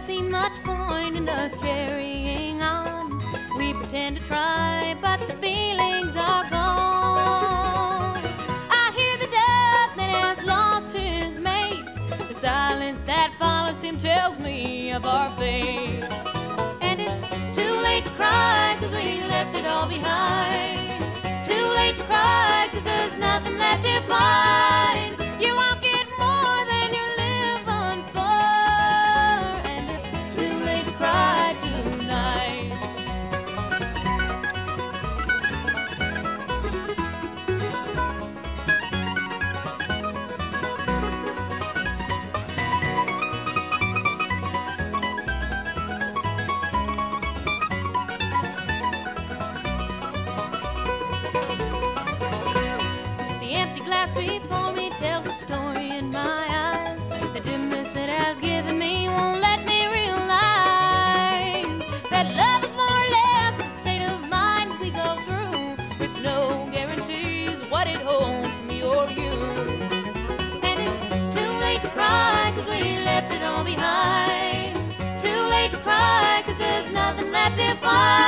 see much point in us carrying on. We pretend to try, but the feelings are gone. I hear the dove that has lost his mate. The silence that follows him tells me of our fate. And it's too late to cry, 'cause we left it all behind. Too late to cry, 'cause there's nothing left to find. You won't get more than you live on for, and it's too late to cry tonight. The empty glass before me tells a story in my eyes. The dimness it has given me won't let me realize that love is more or less the state of mind we go through, with no guarantees what it holds for me or you. And it's too late to cry, 'cause we left it all behind. Too late to cry, 'cause there's nothing left to find.